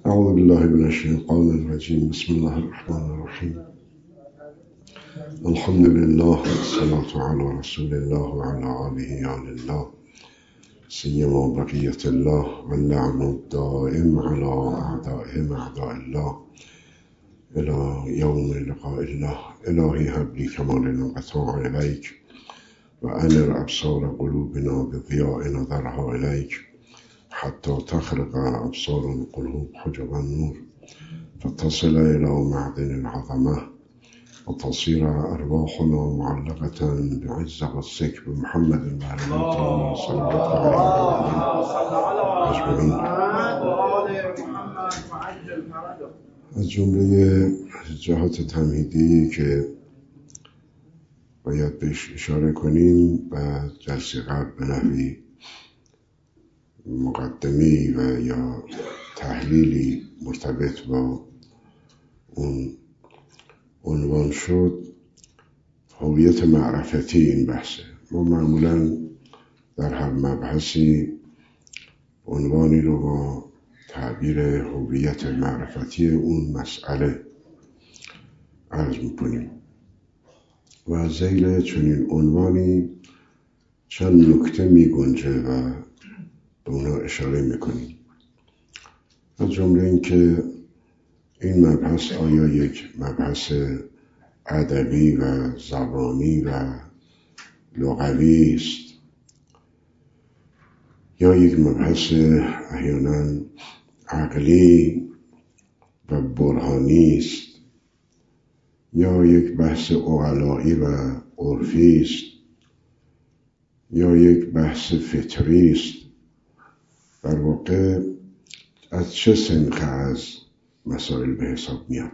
أعوذ بالله من الشيطان الرجيم. بسم الله الرحمن الرحيم. الحمد لله والصلاة على رسول الله وعلى آله آل الله سيما بقية الله واللعن الدائم على أعدائهم أعداء الله إلى يوم لقاء الله. إلهي هب لي كمال الانقطاع إليك وأنر أبصار قلوبنا بضياء نظرها إليك حتى تخرق أبصار القلوب حجب النور فتصل إلى معدن العظمة وتصير أرواحنا معلقة بعز غصك بمحمد وعلى آله صلى الله عليه أجمعين. از جمله جهات تمهیدی که باید بهش اشاره کنیم و جلسه قبل به نحوی مقدمی و یا تحلیلی مرتبط با اون عنوان شد، هویت معرفتی این بحثه. ما معمولا در هر مبحثی عنوانی رو با تعبیر هویت معرفتی اون مسئله عرض میکنیم و ذیل چنین عنوانی چند نکته میگنجه و به اونا اشاره میکنیم. از جمله این که این مبحث آیا یک مبحث ادبی و زبانی و لغوی است یا یک مبحث احیانا عقلی و برهانی است یا یک بحث عقلایی و عرفی است یا یک بحث فطری است. در واقع از چه سنخ از مسائل به حساب میاد.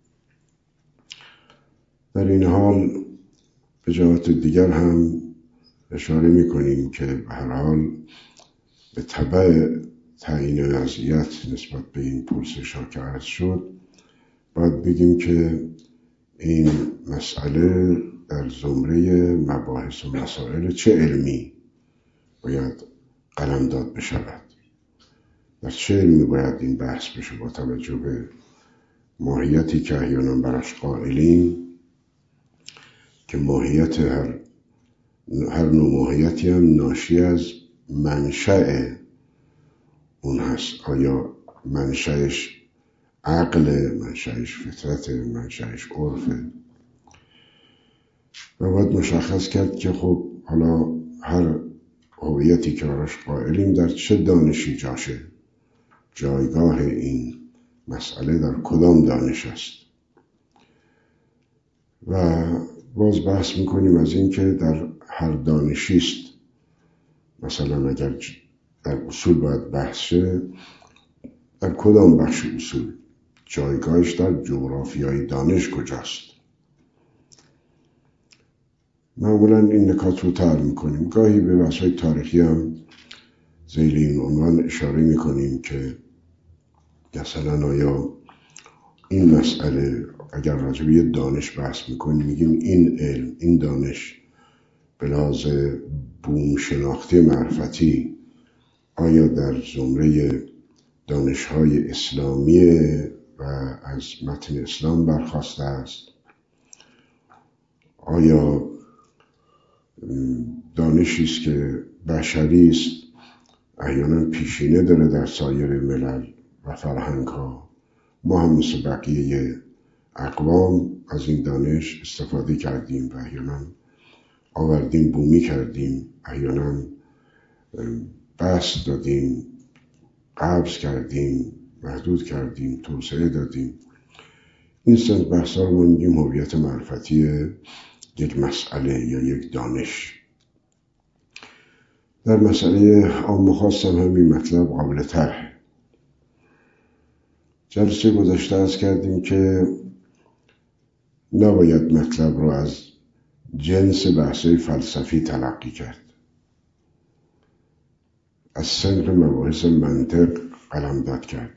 در این حال به جهات دیگر هم اشاره میکنیم که به هر حال به تبع تعیین وضعیت نسبت به این پرسش ها که عرض شد باید بگیم که این مسئله در زمره مباحث و مسائل چه علمی باید قلمداد بشود، در چه علمی باید این بحث بشه با توجه به ماهیتی که احیانا براش قائلیم که ماهیت هر نوع ماهیتی هم ناشی از منشأ اون هست. آیا منشأش عقل، منشأش فطرت، منشأش عرفه؟ و باید مشخص کرد که خب حالا هر هویتی که براش قائلیم در چه دانشی جاشه، جایگاه این مسئله در کدام دانش است. و باز بحث میکنیم از این که در هر دانشی است. مثلا اگر در اصول باید بحث شه، در کدام بخش اصول؟ جایگاهش در جغرافیای دانش کجاست؟ معمولا این نکات رو طرح میکنیم. گاهی به بحث‌های تاریخی هم ذیل این عنوان اشاره میکنیم که مثلا آیا این مسئله اگر راجع به یه دانش بحث میکنیم میگیم این علم، این دانش به لحاظ بوم شناختی معرفتی آیا در زمره دانش‌های اسلامی و از متن اسلام برخواسته است؟ آیا دانشی است که بشری است، احیانا پیشینه داره در سایر ملل و فرهنگ‌ها؟ ما هم مثل بقیه اقوام از این دانش استفاده کردیم و احیانا آوردیم بومی کردیم، احیانا بسط دادیم، قبض کردیم، محدود کردیم، توسعه دادیم. این سنت بحثا رو ما میگیم هویت معرفتی یک مسئله یا یک دانش. در مسئله عام و خاص هم همین مطلب قابل طرح. جلسه گذشته عرض کردیم که نباید مطلب رو از جنس بحث‌های فلسفی تلقی کرد، از صنف مباحث منطق قلمداد کرد.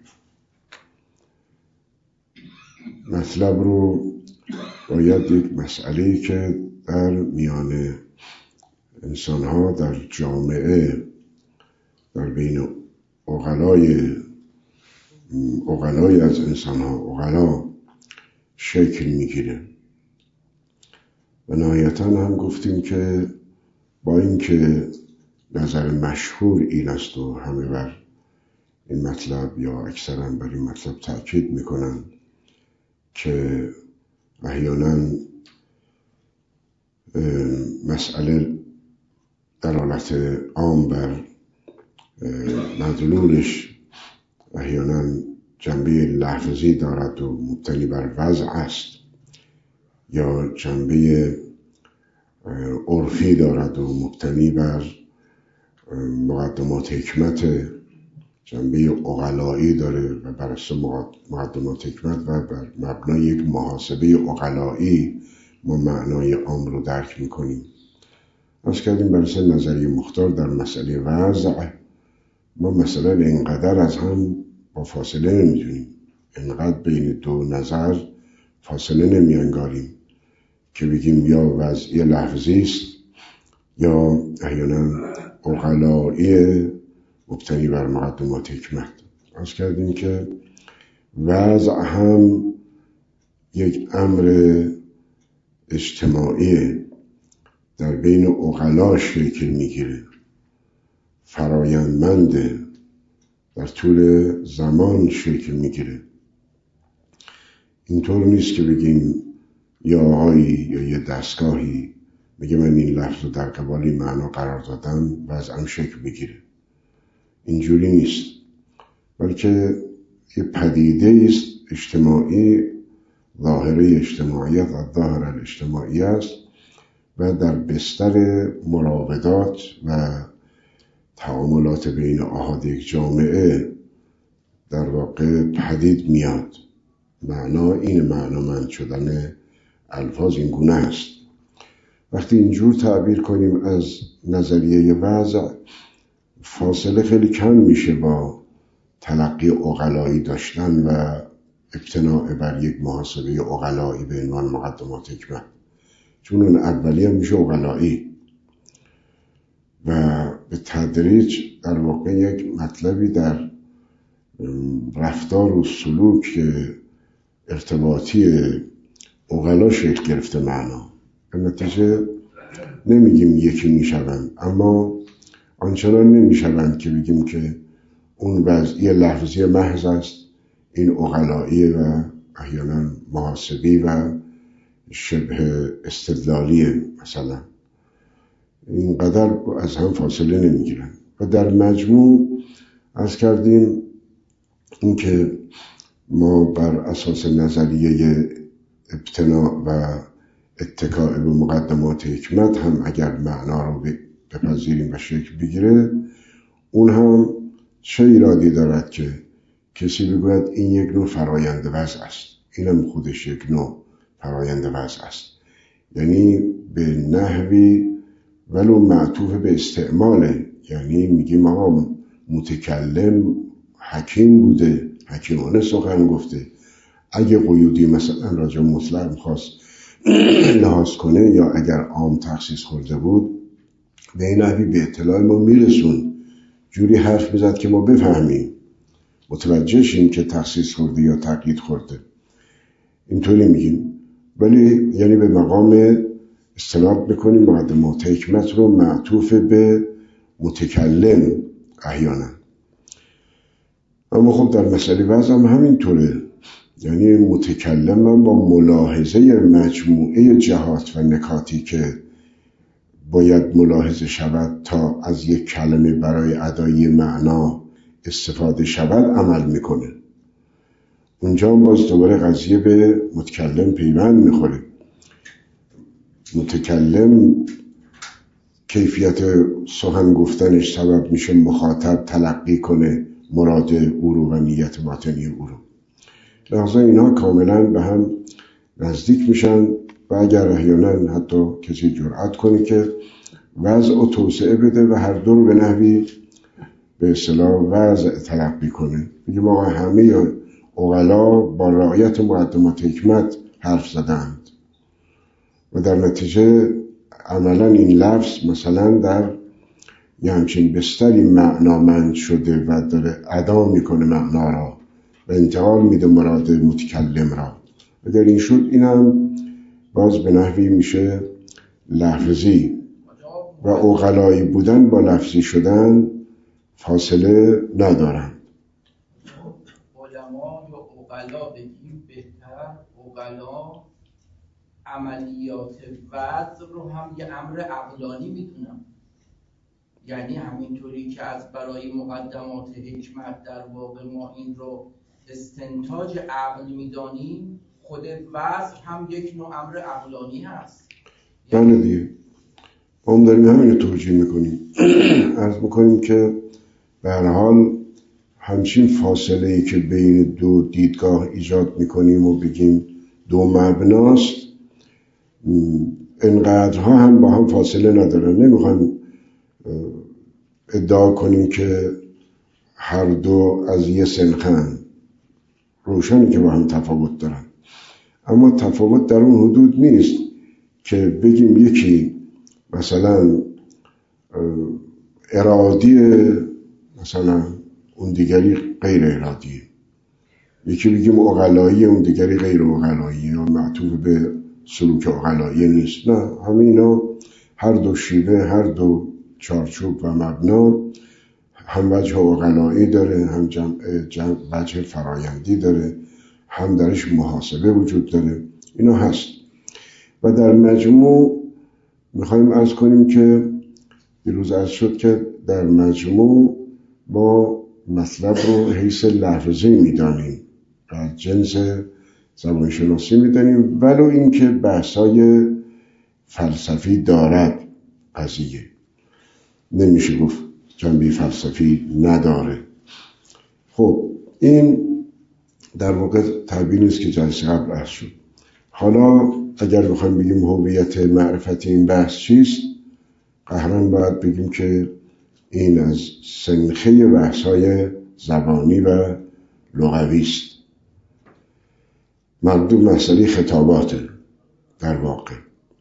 مطلب رو باید یک مسئله‌ای که در میان انسان‌ها در جامعه در بین عقلای عقلای از انسان ها عقلا شکل میگیره. و نهایتا هم گفتیم که با اینکه نظر مشهور این است و همه بر این مطلب یا اکثرا بر این مطلب تأکید میکنن که احیانا مسئله دلالت عام بر مدلولش احیانا جنبه لفظی دارد و مبتنی بر وضع است، یا جنبه عرفی دارد و مبتنی بر مقدمات حکمت، جنبه عقلایی داره و بر اساس مقدمات حکمت و بر مبنای یک محاسبه عقلایی ما معنای عام رو درک میکنیم. از کردیم بر اساس نظریه مختار در مسئله وضع ما مثلا اینقدر از هم با فاصله نمیدونیم، اینقدر بین دو نظر فاصله نمیانگاریم که بگیم یا وضعی لفظی است یا احیانا عقلایی مبتنی بر مقدمات حکمت. از کردیم که وضع هم یک امر اجتماعی در بین عقلا شکل میگیره، فرایندمنده، در طول زمان شکل میگیره. اینطور نیست که بگیم یا آقایی یا یه دستگاهی میگه من این لفظ رو در قبال این معنا قرار دادم وضعم شکل بگیره. اینجوری نیست، بلکه یه پدیده است اجتماعی، ظاهره اجتماعیت و ظاهر الاجتماعی است و در بستر مراودات و تعاملات بین احاد یک جامعه در واقع پدید میاد. معنا این معنامند شدن الفاظ این گونه است. وقتی اینجور تعبیر کنیم از نظریه وضع، فاصله خیلی کم میشه با تلقی عقلایی داشتن و ابتناء بر یک محاسبه عقلایی به عنوان مقدمات حکمت، چون اون اولی هم میشه عقلایی و به تدریج در واقع یک مطلبی در رفتار و سلوک ارتباطی عقلا شکل گرفته معنا. به نتیجه نمیگیم یکی میشوند، اما آنچنان نمیشوند که بگیم که اون وضعی لفظی محض است، این عقلایی و احیانا محاسبی و شبه استدلالی. مثلا اینقدر از هم فاصله نمیگیرن و در مجموع از کردیم این که ما بر اساس نظریه ابتناء و اتکاء به مقدمات حکمت هم اگر معنا رو بپذیریم و شکل بگیره، اون هم چه ایرادی دارد که کسی بگوید این یک نوع فرایند وضع است، اینم خودش یک نوع فرایند وضع است، یعنی به نحوی ولو معطوف به استعماله. یعنی میگیم آقا متکلم حکیم بوده، حکیمانه سخن گفته، اگه قیودی مثلا راجع مطلق میخواست لحاظ کنه یا اگر عام تخصیص خورده بود به این نحوی به اطلاع ما میرسون، جوری حرف میزد که ما بفهمیم، متوجه شیم که تخصیص خورده یا تقیید خورده. اینطوری میگیم، ولی یعنی به مقام استناد بکنیم مقدمات حکمت رو معطوف به متکلم احیانا. اما خب در مسئله وضع هم همینطوره، یعنی متکلم هم با ملاحظه مجموعه جهات و نکاتی که باید ملاحظه شود تا از یک کلمه برای ادای معنا استفاده شود عمل میکنه. اونجا هم باز دوباره قضیه به متکلم پیوند میخوره. متکلم کیفیت سخن گفتنش سبب میشه مخاطب تلقی کنه مراد او رو و نیت باطنی او رو. لحظه اینا کاملا به هم نزدیک میشن و اگر احیانا حتی کسی جرأت کنه که وضع و توسعه بده و هر دو رو به نحوی به اصطلاح وضع تلقی کنه، بگیم آقا همه عقلا با رعایت مقدمات حکمت حرف زدند و در نتیجه عملا این لفظ مثلا در یه همچین بستری معنامند شده و داره ادا میکنه معنا را و انتقال میده مراد متکلم را. اگر این شد اینم باز به نحوی میشه لفظی و عقلایی بودن با لفظی شدن فاصله ندارن. علما یا عقلا بگیم بهتر، عقلا عملیات وضع رو هم یه امر عقلانی میدونن. یعنی همینطوری که از برای مقدمات حکمت در واقع ما این رو استنتاج عقل میدانیم، خود وضع هم یک نوع امر عقلانی هست. بله دیگه، ما هم داریم همین رو توجیه میکنیم. عرض میکنیم که به هر حال همچین فاصله‌ای که بین دو دیدگاه ایجاد میکنیم و بگیم دو مبناست، انقدرها هم با هم فاصله ندارن. نمیخوایم ادعا کنیم که هر دو از یه سنخن، روشنی که با هم تفاوت دارن، اما تفاوت در اون حدود نیست که بگیم یکی مثلا ارادی، مثلا اون دیگری غیر ارادی، یکی بگیم عقلایی اون دیگری غیر عقلایی یا معطوف به سلوک عقلایی نیست. نه، همه اینا هر دو شیوه، هر دو چارچوب و مبنا هم وجه عقلایی داره، هم وجه فرایندی داره، هم درش محاسبه وجود داره. اینا هست و در مجموع میخوایم عرض کنیم که دیروز عرض شد که در مجموع ما مطلب رو حیث لفظی میدانیم و جنس زبانشناسی میدانیم، ولو اینکه بحثای فلسفی دارد قضیه، نمیشه گفت جنبه فلسفی نداره. خب این در واقع تعبیری است که جلسه قبل عرض شد. حالا اگر بخوایم بگیم هویت معرفتی این بحث چیست، قهرن باید بگیم که این از سنخه بحث‌های زبانی و لغوی است. مربوط مسئله خطابات در واقع،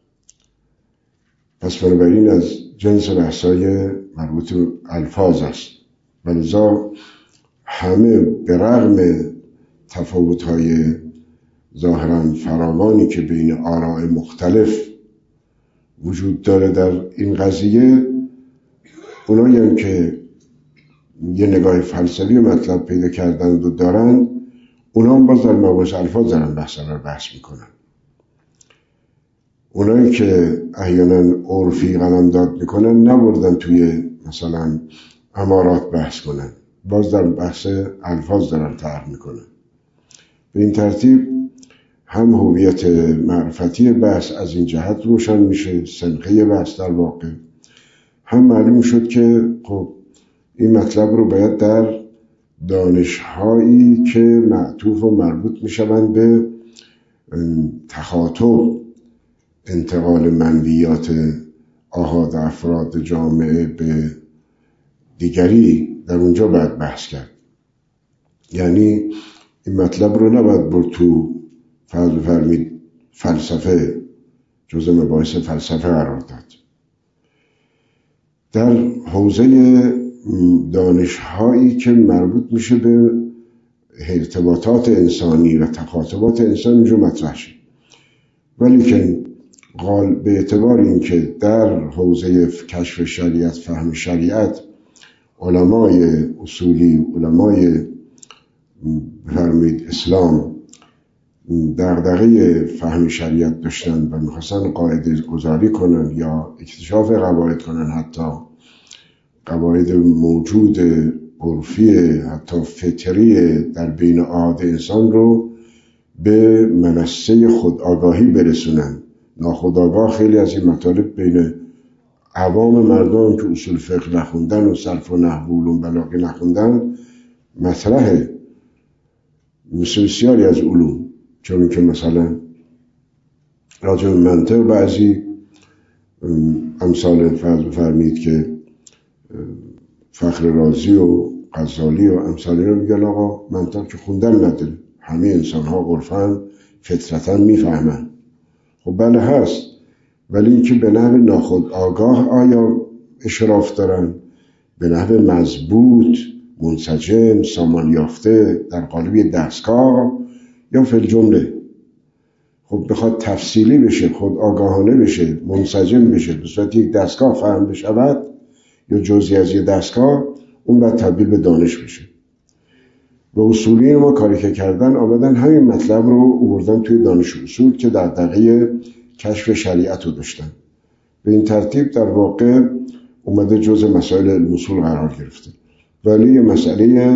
پس بنابراین از جنس بحث‌های مربوط به الفاظ است. ولذا همه به رغم تفاوت‌های ظاهراً فراوانی که بین آراء مختلف وجود داره در این قضیه، اونایی هم که یه نگاه فلسفی مطلب پیدا کردند و دارند، اونا هم باز در مباحث الفاظ دارن بحث میکنن. اونایی که احیانا عرفی قلمداد میکنن نبردن توی مثلا امارات بحث کنن، باز در بحث الفاظ دارن طرح میکنن. به این ترتیب هم هویت معرفتی بحث از این جهت روشن میشه، سنخه بحث در واقع، هم معلوم شد که خب این مطلب رو باید در دانش‌هایی که معطوف و مربوط میشوند به تخاطب، انتقال منویات آحاد افراد جامعه به دیگری، در اونجا باید بحث کرد. یعنی این مطلب رو نباید برد تو فرمید فلسفه، جزء مباحث فلسفه قرار داد. در حوزه دانش‌هایی که مربوط میشه به ارتباطات انسانی و تخاطبات انسان اینجا مطرح شد، ولی که به اعتبار این که در حوزه کشف شریعت، فهم شریعت، علمای اصولی، علمای فرمید اسلام دغدغه فهم شریعت داشتن و میخواستن قاعده گذاری کنن یا اکتشاف قواعد کنن، حتی قواعد موجود عرفی حتی فطری در بین عاد انسان رو به منصه خودآگاهی برسونن. ناخودآگاه خیلی از این مطالب بین عوام مردم که اصول فقه نخوندن و صرف و نحو و علوم بلاغه نخوندن مطرحه، مثل بسیاری از علوم، چون که مثلا راجع به منطق بعضی امثال فرمید که فخر رازی و غزالی و امثالی رو میگن آقا منطق که خوندن نداره، همه انسان ها عرفاً فطرتاً میفهمن. خب بله هست، ولی این که به نحو ناخودآگاه آیا اشراف دارن، به نحو مضبوط منسجم، سامان یافته، در قالب یک دستگاه، یا فی الجمله. خب بخواد تفصیلی بشه، خود آگاهانه بشه، منسجم بشه، به صورت یک دستگاه فهم بشود یا جزئی از یک دستگاه، اون باید تبدیل به دانش بشه. و اصولی ما کاری که کردن آمدن همین مطلب رو آوردن توی دانش اصول که در دقیقه کشف شریعت رو داشتن. به این ترتیب در واقع اومده جزء مسائل علم اصول قرار گرفته، ولی مسئله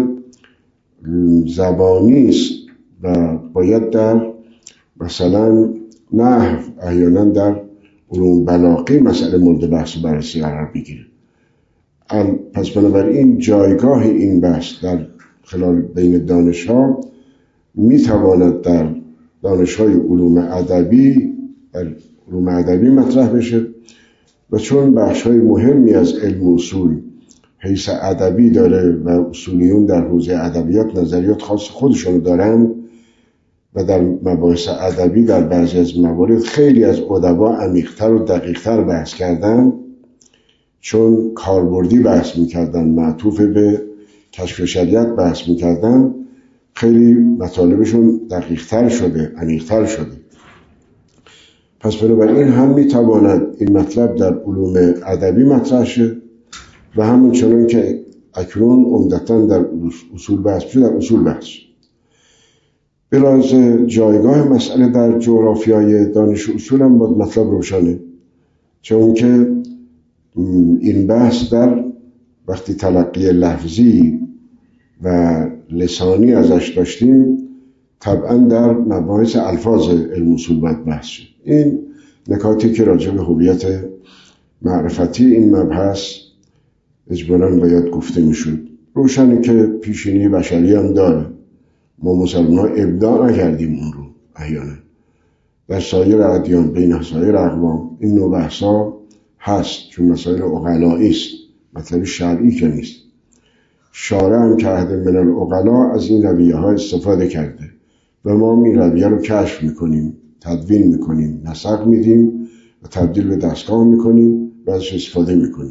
زبانی است و باید در مثلا نحو، احیانا در علوم بلاغی مسئله مورد بحث و بررسی قرار بگیره. پس بنابراین جایگاه این بحث در خلال بین دانش‌ها میتواند در دانش‌های علوم ادبی مطرح بشه و چون بخش‌های مهمی از علم اصول حیث ادبی داره و اصولیون در حوزه ادبیات نظریات خاص خودشون دارن و در مباحث ادبی در بعضی از موارد خیلی از ادبا عمیق‌تر و دقیق‌تر بحث کردن، چون کاربردی بحث می‌کردن، معطوف به کشف شریعت بحث می‌کردن، خیلی مطالبشون دقیق‌تر شده، عمیق‌تر شده. پس بنابراین هم می‌تواند این مطلب در علوم ادبی مطرح شه و همون چنان که اکنون عمدتاً در اصول بحث شده، در اصول بحث. به راز جایگاه مسئله در جغرافیای دانش اصول هم باید مطلب روشنه، چون که این بحث در وقتی تلقی لفظی و لسانی ازش داشتیم طبعا در مباحث الفاظ علم اصول باید بحث شد. این نکاتی که راجع به هویت معرفتی این مبحث اجمالاً باید گفته میشد. روشنه که پیشینی بشری هم داره، ما مسلمان ها ابداع نکردیم اون رو. احیانا در سایر ادیان بین سایر اقوام این نوع بحثا هست، چون مسائل عقلایی است، مطلب شرعی که نیست. شارع هم که عهد من العقلا از این رویه ها استفاده کرده و ما این رویه رو کشف میکنیم، تدوین میکنیم، نسق میدیم و تبدیل به دستگاه میکنیم و ازش استفاده میکنیم.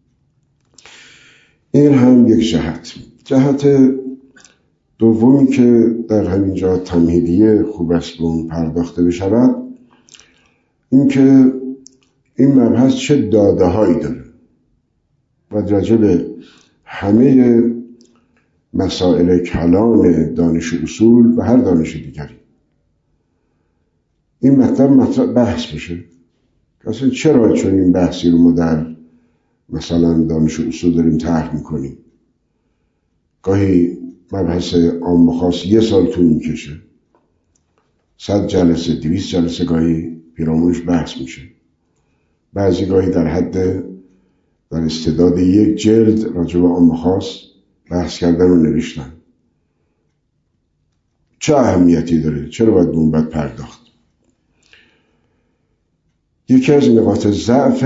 این هم یک جهت. جهت دومی که در همین جا تمهیدیه خوب است به اون پرداخته بشود، این که این مبحث چه داده هایی داره و راجع به همه مسائل کلان دانش اصول و هر دانش دیگری این مطلب بحث بشه. اصلا چرا چون این بحثی رو ما در مثلا دانش اصول داریم طرح میکنیم؟ گاهی مبحث عام و خاص 1 سال طول میکشه، 100 جلسه 200 جلسه گاهی پیرامونش بحث میشه، بعضی گاهی در حد در استعداد 1 جلد راجع به عام و خاص بحث کردن و نوشتن. چه اهمیتی داره؟ چرا باید اون باید پرداخت؟ یکی از نقاط ضعف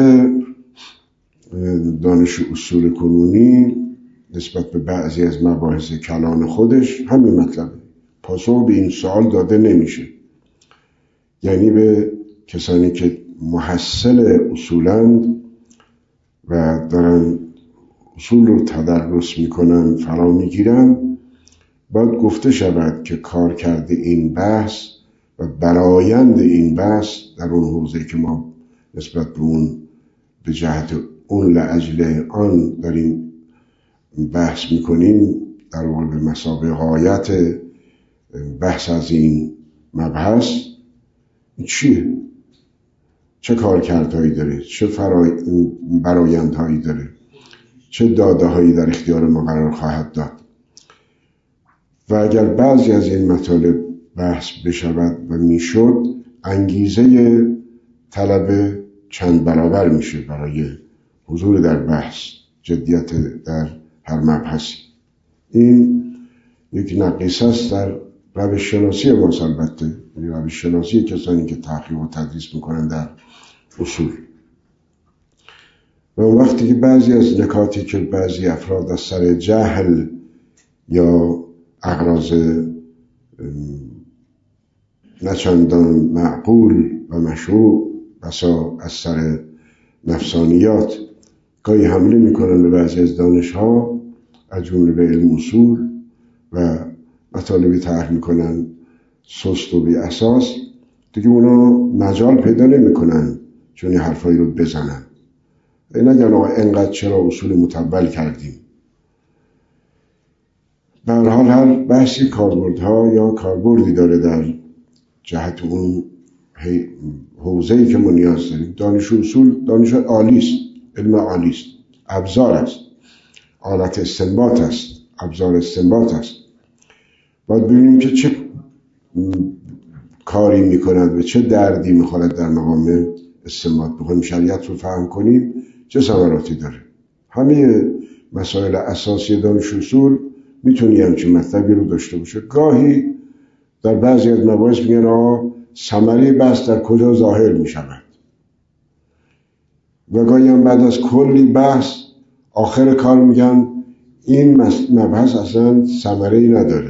دانش اصول کنونی نسبت به بعضی از مباحث کلان خودش همین مطلبه. پاسخ به این سوال داده نمیشه. یعنی به کسانی که محصل اصولند و دارن اصول رو تدرس میکنن، فرا میگیرن، باید گفته شود که کار کرده این بحث و برآیند این بحث در اون حوزه که ما نسبت به اون به جهت اون لاجل آن داریم بحث میکنیم، در واقع به مثابه غایت بحث از این مبحث چیه؟ چه کارکردهایی داره؟ چه برآیندهایی داره؟ چه داده‌هایی در اختیار ما قرار خواهد داد؟ و اگر بعضی از این مطالب بحث بشود و میشد، انگیزه طلب چند برابر میشه برای حضور در بحث، جدیت در هر مبحثی. این یک نقیصه است در روش شناسی ماست، البته یعنی روش شناسی کسانی که تحقیق و تدریس میکنن در اصول. و وقتی که بعضی از نکاتی که بعضی افراد از سر جهل یا اغراض نچندان معقول و مشروع بسا از سر نفسانیات گاهی حمله میکنن به بعضی از دانش ها، از جمله به علم اصول و مطالبی طرح میکنن سست و بی اساس، دیگه اونا مجال پیدا نمیکنن چون این حرفایی رو بزنن. این نگن آقا اینقدر چرا اصول متول کردیم. به هر حال هر بحثی کاربردها یا کاربردی داره در جهت اون حوزه‌ای که ما نیاز داریم. دانش اصول دانش عالی است، علم عالی است، ابزار است، آلت استنباط است، ابزار استنباط است. باید ببینیم که چه کاری میکند و چه دردی میخورد در مقام استنباط. بخوایم شریعت رو فهم کنیم چه ثمراتی داره. همه مسائل اساسی دانش اصول میتونی همچین مطلبی رو داشته باشه. گاهی در بعضی از مباحث میگن ثمره بحث در کجا ظاهر میشود، و گاهی هم بعد از کلی بحث آخر کار میگن این مبحث اصلا ثمره‌ای نداره.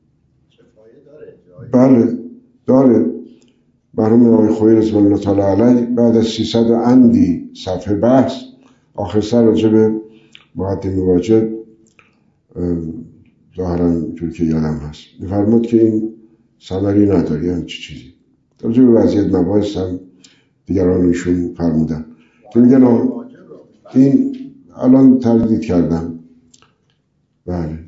بله داره. مرحوم آقای خویی رضوان الله تعالی علیه بعد از 300 و اندی صفحه بحث آخر سر راجع به مقدمه واجب ظاهرا جور که یادم هست میفرمود که این ثمری نداری. هم چی چیزی راجع به وضعیت مباحث هم دیگرانشون فرمودن که میگن این الان تردید کردم. بله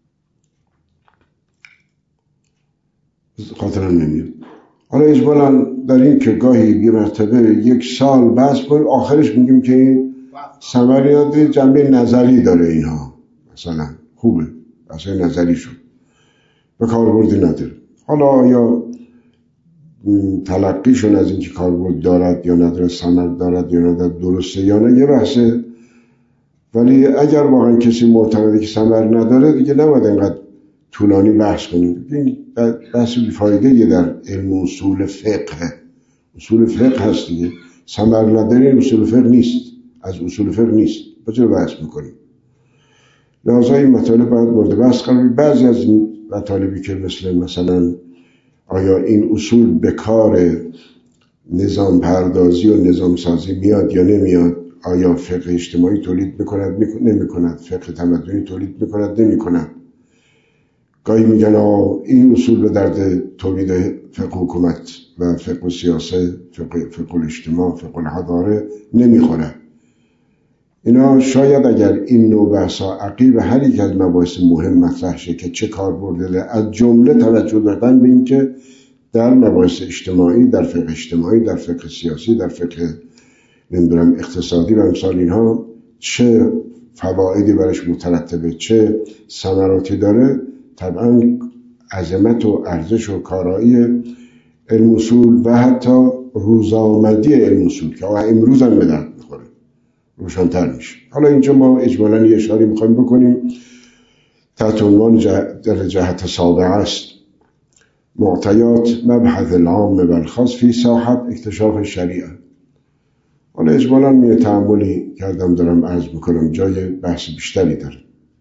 خاطرم نمیاد. حالا اجمالا در این که گاهی یه مرتبه 1 سال بحث کنیم آخرش میگیم که این ثمری نداره، جنبه نظری داره، اینها مثلا خوبه اصلا نظری شد و کاربردی نداره. حالا یا تلقیشون از اینکه کاربرد دارد یا نداره، ثمر دارد یا نداره، درسته یا نه، یه بحثه. ولی اگر واقعا کسی معتقده که ثمر نداره دیگه نباید اینقدر طولانی بحث کنیم. این بحث بیفایده یه در علم اصول فقه. اصول فقه هست دیگه. ثمر نداره اصول فقه نیست، از اصول فقه نیست. چرا بحث میکنیم؟ لذا این مطالب باید مورد بحث قرار بگیره. بعضی از این مطالبی که مثلا آیا این اصول به کار نظام پردازی و نظام سازی میاد یا نمیاد، آیا فقه اجتماعی تولید میکند نمیکند، فقه تمدنی تولید میکند نمیکند. گاهی میگن این اصول به درد تولید فقه حکومت و فقه سیاست، فقه اجتماع، فقه حضاره نمیخوره. اینا شاید اگر این نوع بحثا عقیب هر یک از مباحث مهم مطرح شه که چه کاربرد داره، از جمله توجه دادن به این که در مباحث اجتماعی، در فقه اجتماعی، در فقه سیاسی، در فقه اقتصادی و امثال اینها چه فوایدی برش مترتبه، چه ثمراتی داره. طبعا عظمت و ارزش و کارایی علم اصول و حتی روزآمدی علم اصول که امروز هم به درد میخوره روشن‌تر میشه. حالا اینجا ما اجمالاً یه اشاره میخوایم بکنیم تحت عنوان در جهت سابقه است معطیات مبحث العام و الخاص فی ساحت اکتشاف شریعه. حالا اجمالاً می تأملی کردم دارم عرض میکنم، جای بحث بیشتری داره.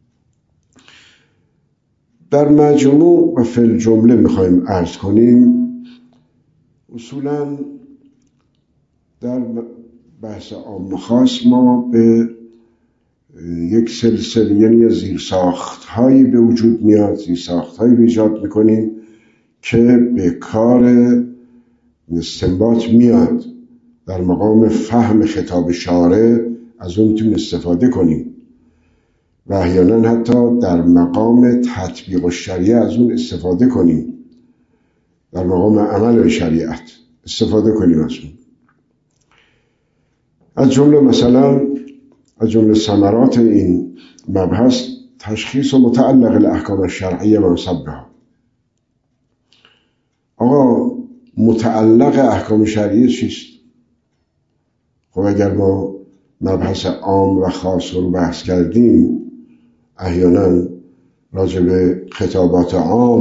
در مجموع و فی الجمله میخوایم عرض کنیم اصولاً در بحث عام خاص ما به یک سلسله یعنی زیرساخت‌هایی به وجود میاد، زیرساخت‌هایی رو ایجاد میکنیم که به کار استنباط میاد. در مقام فهم خطاب شارع از اون میتونیم استفاده کنیم و احیانا حتی در مقام تطبیق الشریعه از اون استفاده کنیم، در مقام عمل به شریعت استفاده کنیم از اون. از جمله مثلا از جمله ثمرات این مبحث تشخیص و متعلق الاحکام الشرعیه و مسببها. آقا متعلق احکام شرعیه چیست؟ خب اگر ما مبحث عام و خاص رو بحث کردیم، احیانا راجع به خطابات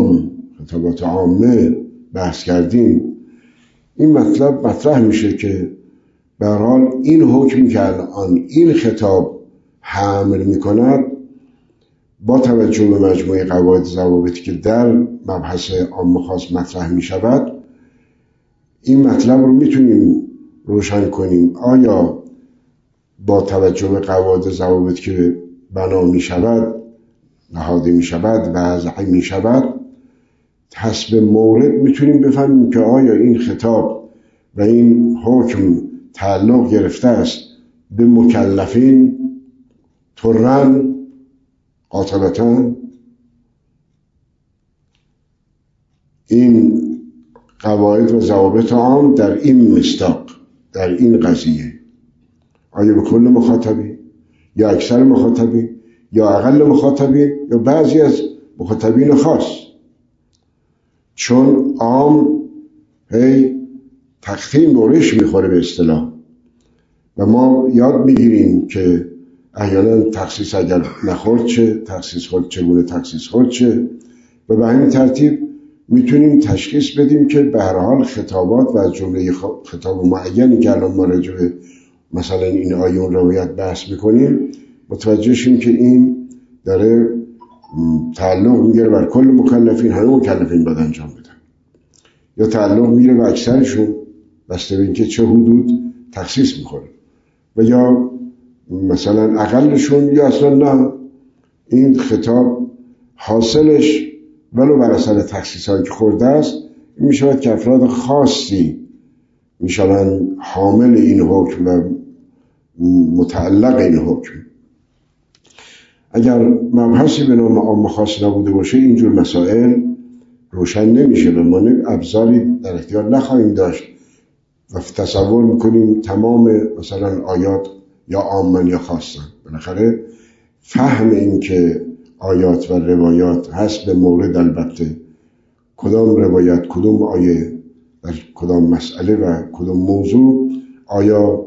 عامه بحث کردیم، این مطلب مطرح میشه که به هر حال این حکمی که الان این خطاب حمل میکند با توجه به مجموعه قواعد ضوابطی که در مبحث عام خاص مطرح میشود، این مطلب رو میتونیم روشن کنیم. آیا با توجه به قواعد ضوابط که بنا میشود نهاده می شود، وضع می شود، حسب مورد میتونیم بفهمیم که آیا این خطاب و این حکم تعلق گرفته است به مکلفین طرًا قاطبتاً. این قواعد و ضوابط عام در این مصداق، در این قضیه، آیا به کل مخاطبین یا اکثر مخاطبین یا اقل مخاطبین یا بعضی از مخاطبین خاص؟ چون عام تقسیم برش میخوره به اصطلاح و ما یاد میگیریم که احیانا تخصیص اگر نخورد چه، تخصیص خورد چگونه تخصیص خورد چه، و به همین ترتیب میتونیم تشخیص بدیم که به هر حال خطابات و از جمله خطاب معینی که الان ما راجع به مثلا این آیون روایت بحث میکنیم متوجه شیم که این داره تعلق میگیره بر کل مکلفین، همه مکلفین باید انجام بدن، یا تعلق میگیره به اکثرشون بسته به اینکه چه حدود تخصیص میخوره، و یا مثلا اقلشون یا اصلا نه. این خطاب حاصلش ولو بر اثر تخصیص هایی که خورده است این میشود که افراد خاصی میشوند حامل این حکم و متعلق این حکم. اگر مبحثی به نام عام خاص نبوده باشه اینجور مسائل روشن نمیشه و ما ابزاری در اختیار نخواهیم داشت و تصور میکنیم تمام مثلا آیات یا عامن یا خاصن. بالاخره فهم این که آیات و روایات حسب مورد، البته کدام روایت کدام آیه در کدام مسئله و کدام موضوع، آیا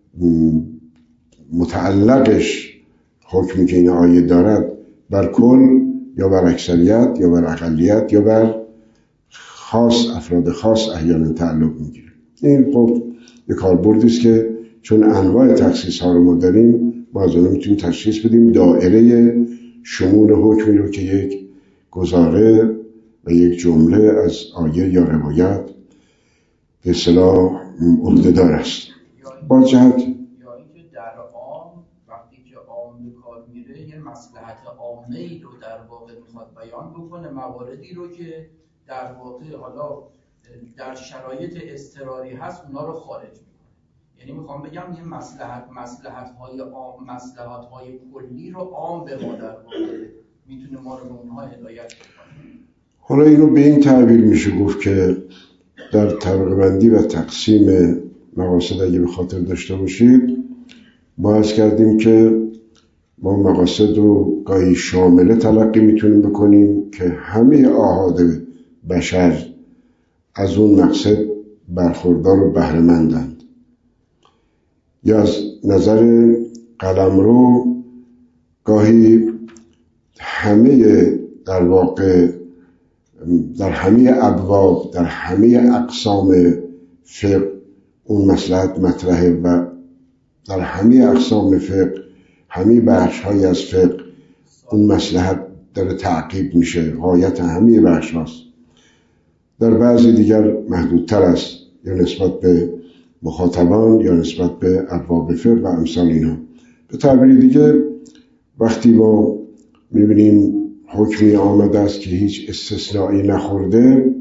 متعلقش حکمی که این آیه دارد بر کل یا بر اکثریت یا بر اقلیت یا بر خاص، افراد خاص احیانا تعلق میگیره. این خب یک کاربردی است که چون انواع تخصیص ها رو ما داریم ما از اون میتونیم تشخیص بدیم دائره شمول حکمی رو که یک گزاره و یک جمله از آیه یا روایت به اصطلاح عهده‌دار است. با جهت یا اینکه در عام وقتی که عام به کار میره یه مصلحت عامه‌ای رو در واقع میخواد بیان بکنه، مواردی رو که در واقع حالا در شرایط اضطراری هست اونا رو خارج میکنه. یعنی میخوام بگم یه مصلحت‌های کلی رو عام به ما در واقع میتونه ما رو به اونها هدایت کنه. حالا اینو به این تعبیر میشه گفت که در طبقه بندی و تقسیم مقاصد اگه به خاطر داشته باشید ما عرض کردیم که ما مقاصد رو گاهی شامله تلقی میتونیم بکنیم که همه آحاد بشر از اون مقصد برخوردار و بهره‌مندند، یا از نظر قلمرو گاهی همه در واقع در همه ابواب در همه اقسام فقه اون مصلحت مطرحه و در همه اقسام فقه همه بخش‌های از فقه اون مصلحت داره تعقیب میشه، غایت همه بخش هاست. در بعضی دیگر محدودتر است، یا نسبت به مخاطبان یا نسبت به ابواب فقه و امثال اینا. به تعبیر دیگه وقتی ما میبینیم حکمی آمده است که هیچ استثنایی نخورده،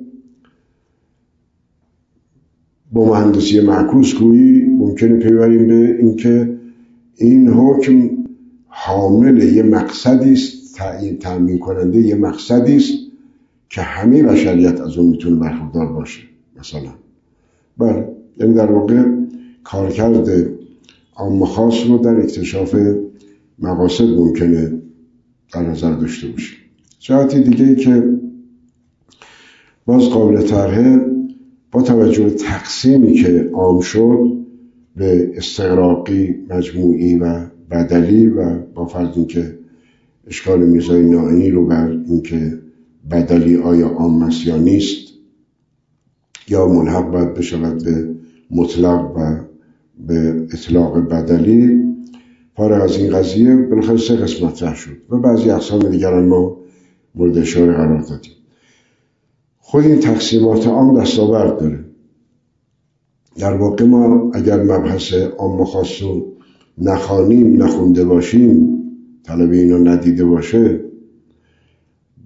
با مهندسی معکوس گویی ممکنه پیوریم به اینکه این حکم حامل یه مقصدی است، تأمین کننده یه مقصدی است که همه بشریت از اون میتونه برخوردار باشه. مثلا بله، یعنی در واقع کارکرد عام خاص رو در اکتشاف مقاصد ممکنه در نظر داشته باشیم. جهتی دیگه ای که باز قابل طرحه با توجه به تقسیمی که عام شد به استغراقی، مجموعی و بدلی و با فرض اینکه اشکال میزای نائینی رو بر اینکه بدلی آیا عام است یا نیست یا ملحق باید بشود به مطلق و به اطلاق بدلی، فارغ از این قضیه بالاخره سه قسمت مطرح شد و بعضی اقسام دیگر ما مورد اشاره قرار دادیم. خود این تقسیمات عام دستاورد داره. در واقع ما اگر مبحث عام و خاص رو نخوانیم، نخونده باشیم، طلب اینو ندیده باشه،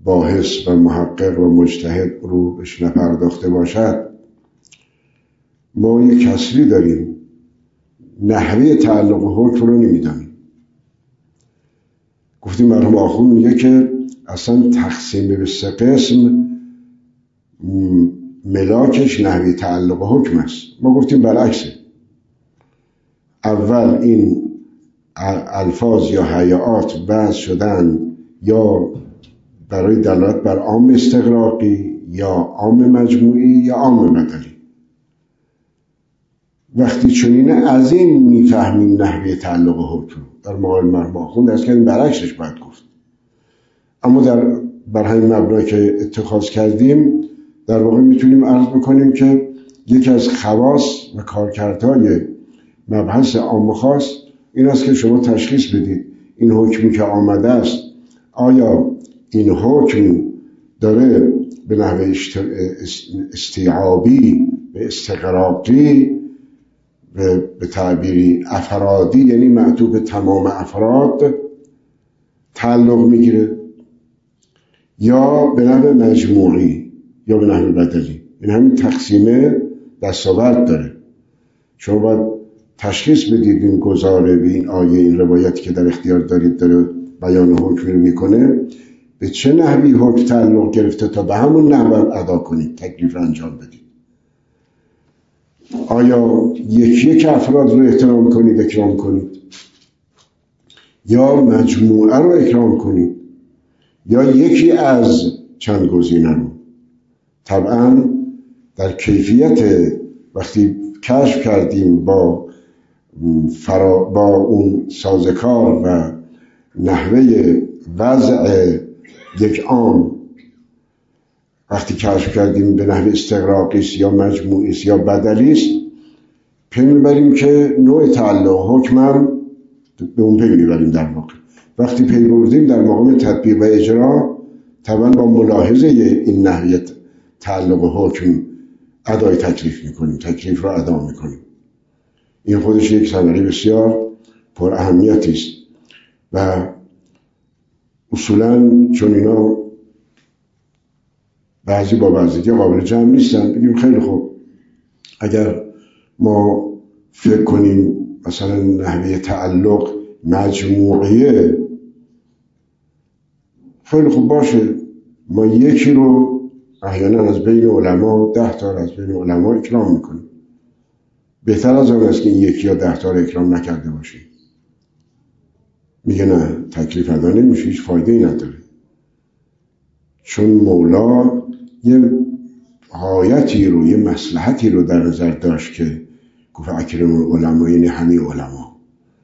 باحث و محقق و مجتهد رو بهش نپرداخته باشد، ما یک کسری داریم، نحوه تعلق حکم رو نمیدانیم. گفتیم مرحوم آخوند میگه که اصلا تقسیم به 3 قسم ملاکش نحوه تعلق حکم است. ما گفتیم برعکسه. اول این الفاظ یا هیئات وضع شدن یا برای دلالت بر عام استغراقی یا عام مجموعی یا عام بدلی. وقتی چنینه از این میفهمیم نحوه تعلق حکم. در مقابل مرحوم آخوند از که برعکسش باید گفت. اما بر همین مبنا که اتخاذ کردیم در واقع میتونیم عرض بکنیم که یکی از خواص و کارکردهای مبحث عام و خاص این است که شما تشخیص بدید این حکمی که آمده است آیا این حکم داره به نحوه استیعابی به استغراقی به تعبیری افرادی یعنی معطوف به تمام افراد تعلق میگیره یا به نحوه مجموعی یا به نحوه بدلی. این همین تقسیمه دستاورد داره. شما باید تشخیص بدید این گزاره به این آیه این روایتی که در اختیار دارید داره بیان حکمی رو میکنه به چه نحوی حکم تعلق گرفته تا به همون نحو ادا کنید، تکلیف رو انجام بدید. آیا یک افراد رو احترام کنید اکرام کنید یا مجموعه رو اکرام کنید یا یکی از چند گزینه رو؟ طبعا در کیفیت وقتی کشف کردیم با اون سازکار و نحوه وضع یک عام، وقتی کشف کردیم به نحوه استغراقی است یا مجموعی است یا بدلی است، پی میبریم که نوع تعلق حکمم به اون پی میبریم. در واقع وقتی پی بردیم در مقام تطبیق و اجرا طبعا با ملاحظه این نحوه تعلق حکم ادای تکلیف میکنیم، تکلیف را ادا میکنیم. این خودش یک ثمره بسیار پر اهمیتی است و اصولا چون اینا بعضی با بعضی که قابل جمع نیستن بگیم خیلی خوب اگر ما فکر کنیم مثلا نحوه تعلق مجموعیه، خیلی خوب باشه، ما یکی رو احیانا از بین علما 10 تا از بین علما اکرام میکنیم. بهتر از آن است که این یکی یا 10 تا رو اکرام نکرده باشیم. میگه نه، تکلیف ادا نمیشه، هیچ فایده‌ای نداره. چون مولا یه غایتی رو، یه مصلحتی رو در نظر داشت که گفت اکرم العلماء یعنی همه علما،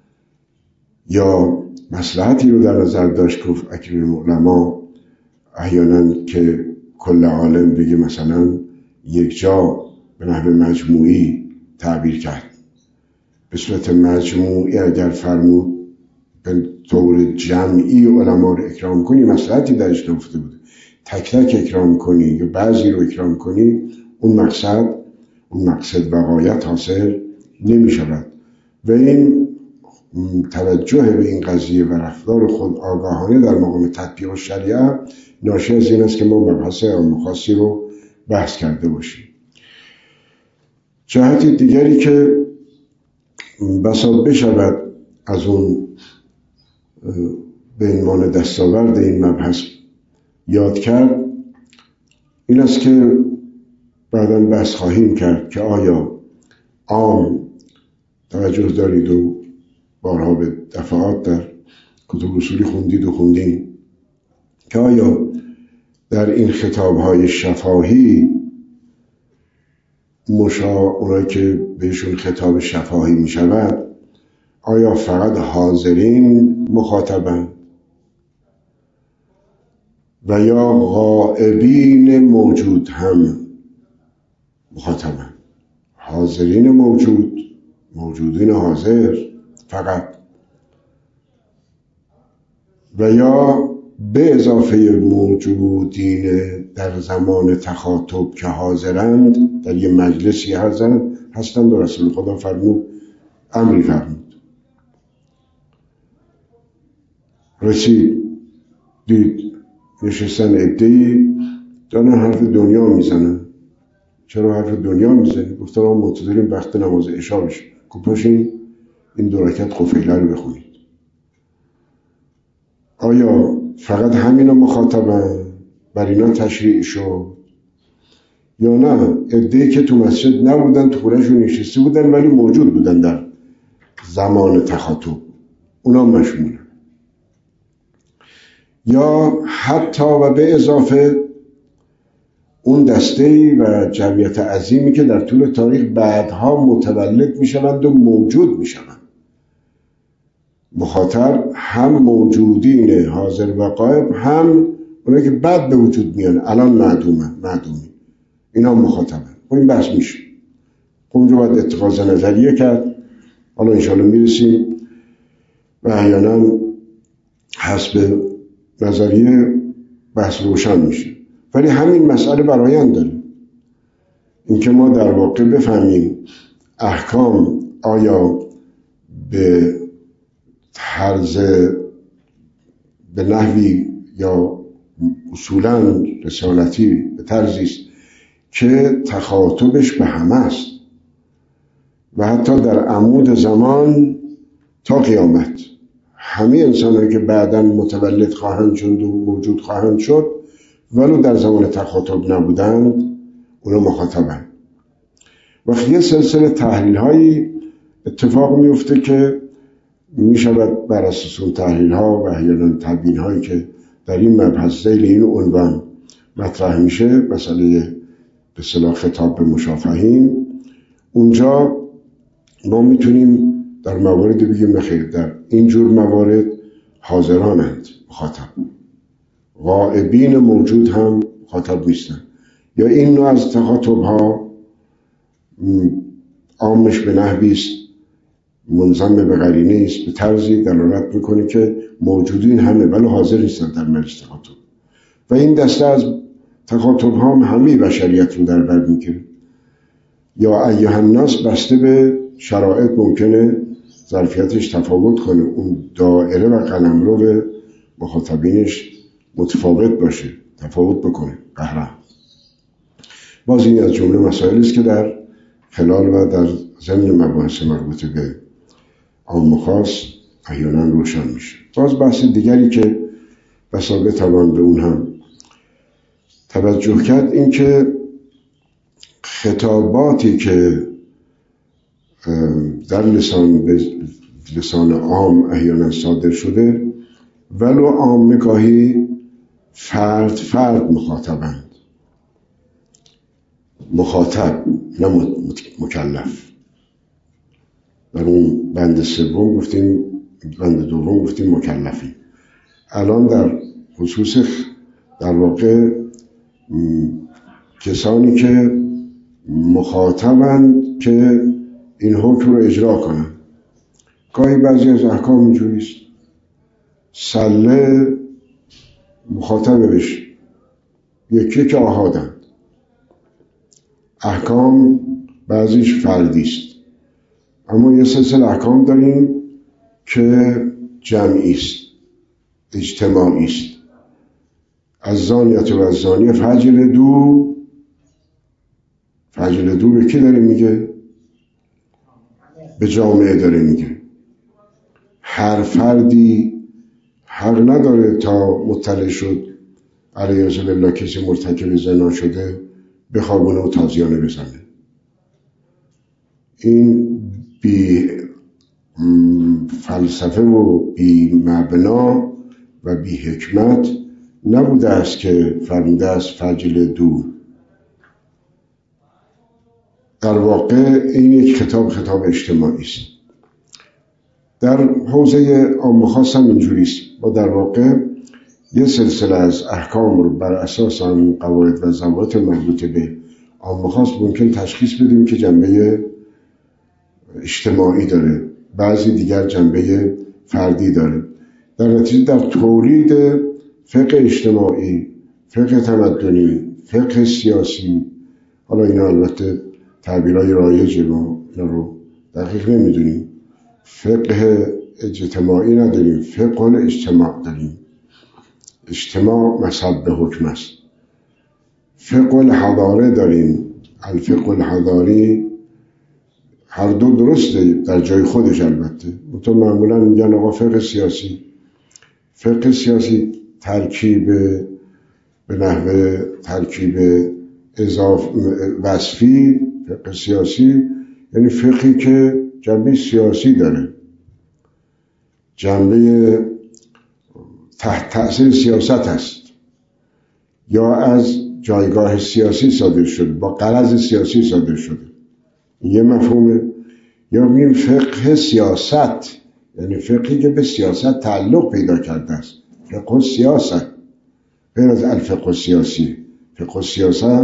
یا مصلحتی رو در نظر داشت گفت اکرم العلماء احیانا که کل عالم بگه مثلا یک جا به نحو مجموعی تعبیر کرد. به صورت مجموعی اگر فرمود به طور جمعی علما رو اکرام کنی مصلحتی درش نهفته بود. تک تک اکرام کنی یا بعضی رو اکرام کنی اون مقصد و غایت حاصل نمی شود. و این توجه به این قضیه و رفتار خود آگاهانه در مقام تطبیق شریعه ناشی از این است که ما مبحث عام خاصی رو بحث کرده باشیم. جهت دیگری که بسا بشود از اون به عنوان دستاورد این مبحث یاد کرد این است که بعداً بحث خواهیم کرد که آیا عام، توجه دارید و بارها به دفعات در کتب اصولی خوندین که آیا در این خطابهای شفاهی اونایی که بهشون خطاب شفاهی می شود آیا فقط حاضرین مخاطبن و یا غائبین موجود هم مخاطبن؟ حاضرین موجودین حاضر فقط، و یا به اضافه موجودین در زمان تخاطب که حاضرند در یه مجلسی هستند و رسول خدا امری فرمود رسید دید نشستن عده‌ای دارن حرف دنیا میزنن. چرا حرف دنیا میزنی؟ گفتن ما منتظریم وقت نماز عشا بشه. پاشین این 2 رکعت قفیله رو بخونید. آیا فقط همینا مخاطبن؟ بر اینا تشریع شد؟ یا نه عده‌ای که تو مسجد نبودن، تو خونه‌شون نشسته بودن ولی موجود بودن در زمان تخاطب، اونا مشمولن؟ یا حتی و به اضافه اون دسته‌ای و جمعیت عظیمی که در طول تاریخ بعدها متولد میشوند و موجود میشوند. مخاطب هم موجودین حاضر و غایب، هم اونایی که بعد به وجود میان، الان معدومی، اینا مخاطبن. و این بحث میشه، اونجا باید اتخاذ نظریه کرد. حالا انشاءالله میرسیم و احیانا حسب نظریه بحث روشن میشه. ولی همین مسئله برآیند داره، اینکه ما در واقع بفهمیم احکام آیا به طرز به نحوی یا اصولا رسالتی به طرزی است که تخاطبش به همه است و حتی در عمود زمان تا قیامت همه انسان‌هایی که بعداً متولد خواهند شد و موجود خواهند شد ولو در زمان تخاطب نبودند، اونا مخاطبند. وقتی یه سلسله تحلیل‌هایی اتفاق میفته که میشود بر اساس اون تحلیل‌ها و احیانا تبیین‌هایی که در این مبحث ذیل این عنوان مطرح میشه، مسئله به اصطلاح خطاب به مشافهین، اونجا ما میتونیم در مواردی بگیم نخیر در این جور موارد حاضرانند مخاطب، غائبین موجود هم مخاطب نیستن. یا این نوع از تخاطب‌ها عامش به نحوی است منضم به قرینه است، به طرزی دلالت میکنه که موجودین همه ولی حاضر نیستن در مجلس تخاطب. و این دسته از تخاطب‌ها هم همه بشریت رو در بر میگیره. یا ایها الناس بسته به شرایط ممکنه ظرفیتش تفاوت کنه، اون دائره و قلمرو مخاطبینش متفاوت باشه، تفاوت بکنه قهرم. باز این از جمله مسائلی است که در خلال و در ضمن مباحث مربوط به عام و خاص احیانا روشن میشه. باز بحث دیگری که بسا بتوان به اون هم توجه کرد، این که خطاباتی که در لسان عام احیانا صادر شده ولو عام گاهی فرد مخاطبند، مخاطب نه مکلف. در اون بند سوم گفتیم، بند دوم گفتیم مکلفی. الان در خصوص در واقع کسانی که مخاطبند که این حکم رو اجرا کنن. گاهی بعضی از احکام اینجوریست، سله مخاطب بشه، یکی که آهادند. احکام بعضیش فردیست، اما یه سلسله احکام داریم که جمعیست، اجتماعیست. از زانیت و از زانی فجلدو به کی داره میگه؟ به جامعه داره میگه. هر فردی حق نداره تا مطلع شد علیه بالله کسی مرتکب زنا شده بخوابونه و تازیانه بزنه. این بی فلسفه و بی مبنا و بی حکمت نبوده است که فرموده است فجلدو. در واقع این یک خطاب اجتماعی است. در حوزه عام و خاص هم اینجوری است. ما در واقع یه سلسله از احکام رو بر اساس آن قواعد و ضوابط مربوط به عام و خاص ممکن تشخیص بدیم که جنبه اجتماعی داره، بعضی دیگر جنبه فردی داره. در نتیجه در تولید فقه اجتماعی، فقه تمدنی، فقه سیاسی، حالا اینا البته تعبیرهای رایجه، ما اینا رو دقیق نمیدونیم، فقه اجتماعی نداریم، فقه اجتماع داریم. اجتماع مذهب به حکم است. فقه الحضاره داریم، الفقه الحضاری، هر دو درسته در جای خودش. البته تو معمولا میگن آقا فقه سیاسی. فقه سیاسی ترکیب به نحوه ترکیب وصفی. فقه سیاسی یعنی فقهی که جنبه سیاسی داره، جنبه تحت تأثیر سیاست هست یا از جایگاه سیاسی صادر شده، با غرض سیاسی صادر شده. یه مفهومه. یا میگیم فقه سیاست، یعنی فقهی که به سیاست تعلق پیدا کرده است. فقه سیاست غیر از الفقه السیاسی. فقه السیاست،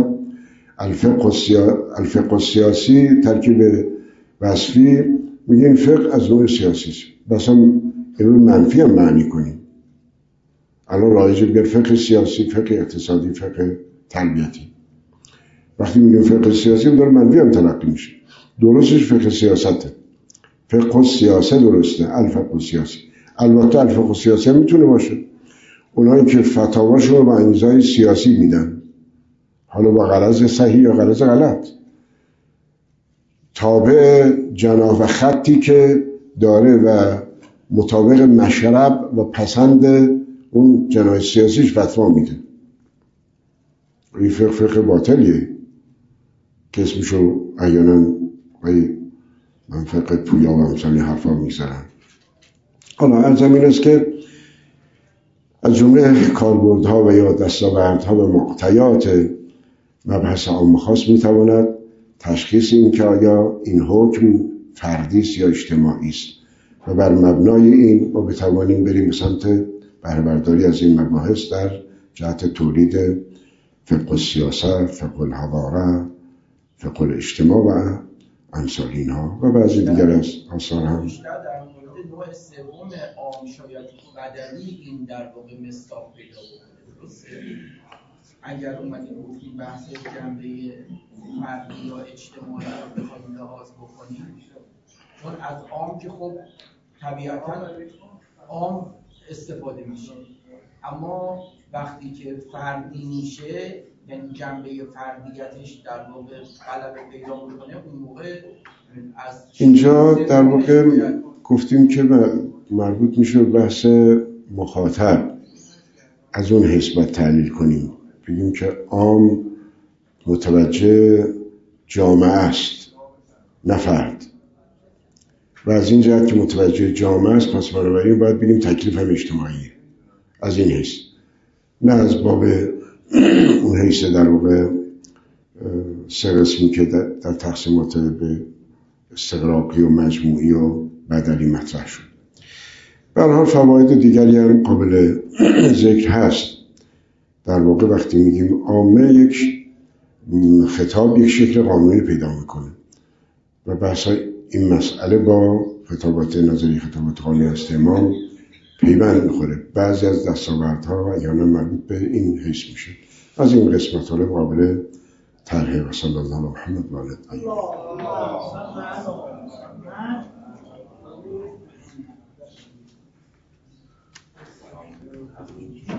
الفقه السیاسی ترکیب وصفی، میگیم فقه از نوع سیاسی است. بس هم اینو منفی هم معنی کنیم. الان رایجه بگیر فقه سیاسی، فقه اقتصادی، فقه تربیتی. وقتی میگیم فقه سیاسی داره منفی هم تلقی میشه. درستش فقه سیاسته. فقه سیاست درسته، الفقه سیاسی. البته الفقه سیاسی هم میتونه باشه اونایی که فتاواشون رو با انگیزهای سیاسی میدن، حالا با غرض صحیح یا غرض غلط، تابع جناح و خطی که داره و مطابق مشرب و پسند اون جناح سیاسیش فتوا میده. این فقه باطلیه که اسمشو احیانا من فقه پویا و همسانی حرفا میزنن. حالا از زمین است که از جمله کاربردها و یا دستاوردها و معطیات مبحث عام خاص میتواند تشخیص این که آیا این حکم فردی است یا اجتماعی است و بر مبنای این ما بتوانیم بریم به سمت بهره‌برداری از این مباحث در جهت تولید فقه السیاست، فقه الحضاره، فقه الاجتماع و امثال اینها و بعضی دیگر از آثار هم. در مورد نوع سوم عام شاید قدری این در واقع مصداق پیدا بکنه. درسته؟ اگر اومدیم گفتیم بحث جنبه فردی یا اجتماعی رو بخوایم لحاظ بکنیم، چون از عام که خب طبیعتاً عام استفاده میشه، اما وقتی که فردی میشه یعنی جنبه فردیتش در واقع غلبه پیدا میکنه، اون موقع از اینجا در واقع گفتیم که مربوط میشه بحث مخاطب، از اون حسبت تحلیل کنیم، بگیم که عام متوجه جامعه است نه فرد، و از این جهت که متوجه جامعه است پس بنابراین باید بگیم تکلیف هم اجتماعیه. از این حیث، نه از باب اون حیث در واقع سه قسمی که در تقسیمات به استغراقی و مجموعی و بدلی مطرح شد. به هر حال فواید دیگری هم قابل ذکر هست. در واقع وقتی میگیم عامه، یک خطاب یک شکل قانونی پیدا میکنه و بحث این مسئله با خطابات نظری، خطابات قانونی استعمال پیوند میخوره. بعضی از دستاوردها احیانا مربوط به این حیث میشه. از این قسمت ها قابل طرحه. و صلی الله علی محمد و آله.